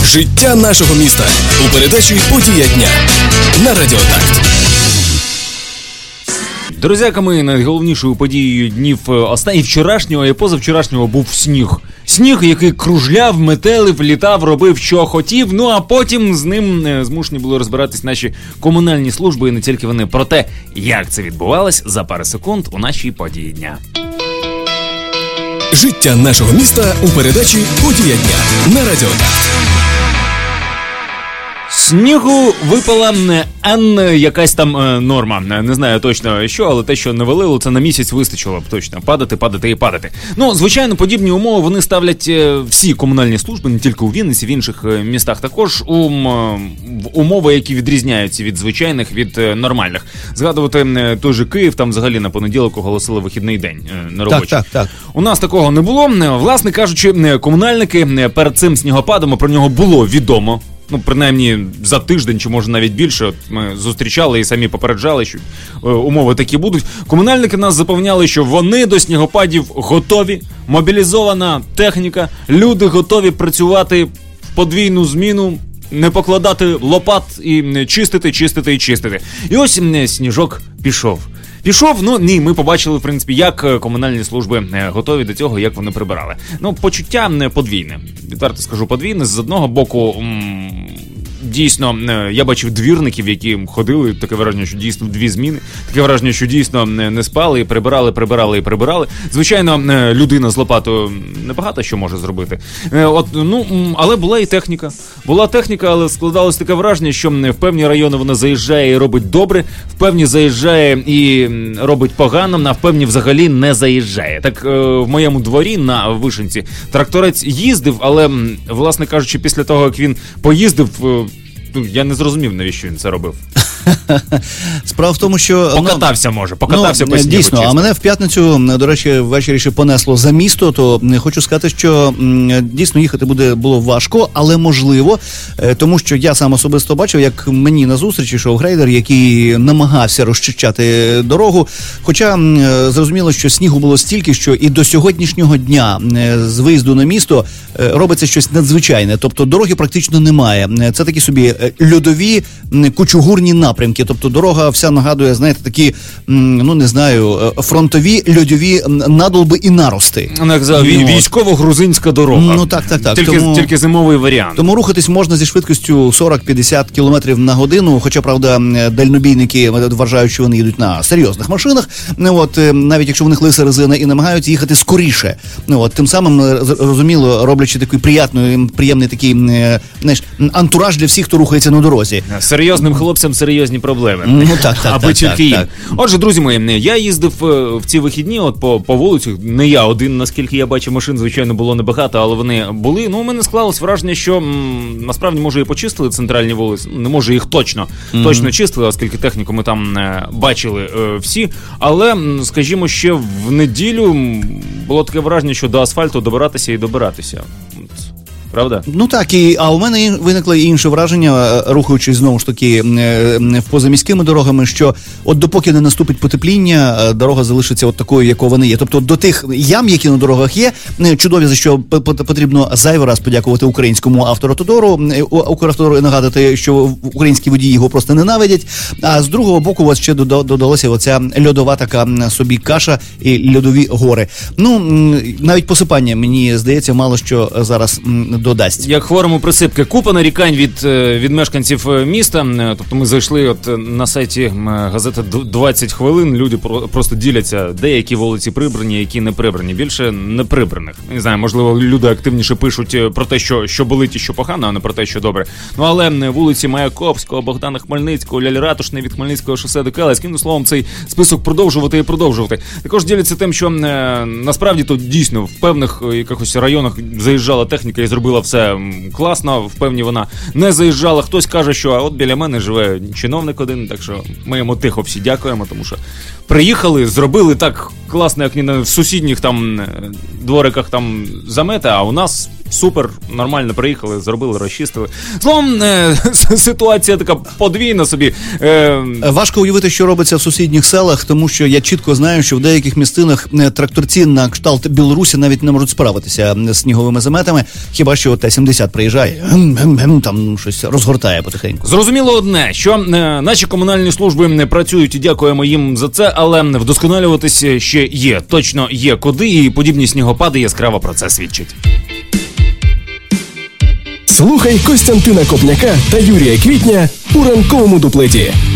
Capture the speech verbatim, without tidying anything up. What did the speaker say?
Життя нашого міста у передачі «Подія дня» на Радіо Такт. Друзяками, найголовнішою подією днів останніх вчорашнього і позавчорашнього був сніг. Сніг, який кружляв, метелив, літав, робив, що хотів, ну а потім з ним змушені були розбиратись наші комунальні служби, і не тільки вони. Про те, як це відбувалось, за пару секунд у нашій події дня. Життя нашого міста у передачі «Подія дня» на Радіо Такт. Снігу випала Н якась там е, норма. Не знаю точно що, але те, що навалило, це на місяць вистачило б точно. Падати, падати і падати. Ну, звичайно, подібні умови вони ставлять е, всі комунальні служби, не тільки у Вінниці, в інших е, містах також, у е, умови, які відрізняються від звичайних, від е, нормальних. Згадувати е, той же Київ, там взагалі на понеділок оголосили вихідний день е, на робочий. Так, так, так. У нас такого не було. Власне кажучи, комунальники перед цим снігопадом, про нього було відомо. Ну, принаймні, за тиждень, чи може навіть більше, от ми зустрічали і самі попереджали, що е, умови такі будуть. Комунальники нас запевняли, що вони до снігопадів готові, мобілізована техніка, люди готові працювати в подвійну зміну, не покладати лопат і чистити, чистити і чистити. І ось сніжок пішов. Пішов, ну ні, ми побачили, в принципі, як комунальні служби готові до цього, як вони прибирали. Ну, почуття подвійне. Відверто скажу, подвійне. З одного боку, м- дійсно, я бачив двірників, які ходили, таке враження, що дійсно дві зміни, таке враження, що дійсно не спали, і прибирали, прибирали і прибирали. Звичайно, людина з лопатою небагато що може зробити. От, ну, але була і техніка. Була техніка, але складалось таке враження, що в певні райони вона заїжджає і робить добре, в певні заїжджає і робить погано, а в певні взагалі не заїжджає. Так, в моєму дворі на Вишенці тракторець їздив, але, власне кажучи, після того, як він поїздив, я не зрозумів, навіщо він це робив. Справа в тому, що... Покатався, може, покатався ну, по снігу. Дійсно, чисто. А мене в п'ятницю, до речі, ввечері ще понесло за місто, то хочу сказати, що дійсно їхати буде було важко, але можливо, тому що я сам особисто бачив, як мені на зустрічі йшов грейдер, який намагався розчищати дорогу, хоча зрозуміло, що снігу було стільки, що і до сьогоднішнього дня з виїзду на місто робиться щось надзвичайне, тобто дороги практично немає. Це такі собі льодові кучугурні напрямки, тобто дорога вся нагадує, знаєте, такі, ну не знаю, фронтові льодові надолби і нарости. Ну, як за вій- військово-грузинська дорога. Ну так, так, так. Тільки, тому, тільки зимовий варіант. Тому рухатись можна зі швидкістю сорок-п'ятдесят кілометрів на годину, хоча, правда, дальнобійники вважають, що вони їдуть на серйозних машинах, от, навіть якщо в них лиса резина, і намагаються їхати скоріше. От, тим самим, розуміло, роблячи такий приятний, приємний такий, знаєш, антураж для всіх, хто рухається на дорозі. Серйозним хлопцям серйозні проблеми. Ну так, так, аби так, тільки так, їм. так. Отже, друзі мої, я їздив в ці вихідні от по, по вулицях, не я один, наскільки я бачу, машин, звичайно, було небагато, але вони були. Ну, у мене склалось враження, що м, насправді, може, і почистили центральні вулиці, не може їх точно, mm-hmm. точно чистили, оскільки техніку ми там е, бачили е, всі, але, м, скажімо, ще в неділю було таке враження, що до асфальту добиратися і добиратися. Правда? Ну так, і, а у мене виникло інше враження, рухаючись знову ж таки в позаміськими дорогами, що от допоки не наступить потепління, дорога залишиться от такою, якою вона є. Тобто до тих ям, які на дорогах є, чудові, за що потрібно зайвий раз подякувати українському авторотодору, Укравтодору, і нагадати, що українські водії його просто ненавидять. А з другого боку, у вас ще додалася оця льодова така собі каша і льодові гори. Ну, навіть посипання, мені здається, мало що зараз додасть. Як хворому присипки. Купа нарікань від, від мешканців міста. Тобто ми зайшли от на сайті газети двадцять хвилин, люди просто діляться, деякі вулиці прибрані, які не прибрані. Більше не прибраних. Не знаю, можливо, люди активніше пишуть про те, що, що болить і що погано, а не про те, що добре. Ну, але вулиці Маяковського, Богдана Хмельницького, Лялі Ратушної від Хмельницького шосе до Келецького, словом, цей список продовжувати і продовжувати. Також діляться тим, що насправді то дійсно в певних якихось районах заїжджала техніка і зробила все класно, в певні вона не заїжджала. Хтось каже, що а от біля мене живе чиновник один, так що ми йому тихо всі дякуємо, тому що приїхали, зробили так класно, як не в сусідніх там двориках там замета, а у нас супер, нормально приїхали, зробили, розчистили. Словом, е, ситуація така подвійна собі. Е... Важко уявити, що робиться в сусідніх селах, тому що я чітко знаю, що в деяких місцинах тракторці на кшталт Білорусі навіть не можуть справитися з сніговими заметами, хіба що Т сімдесят приїжджає, там щось розгортає потихеньку. Зрозуміло одне, що е, наші комунальні служби не працюють і дякуємо їм за це, але вдосконалюватись ще є. Точно є куди, і подібні снігопади яскраво про це свідчать. Слухай Костянтина Копняка та Юрія Квітня у ранковому дуплеті.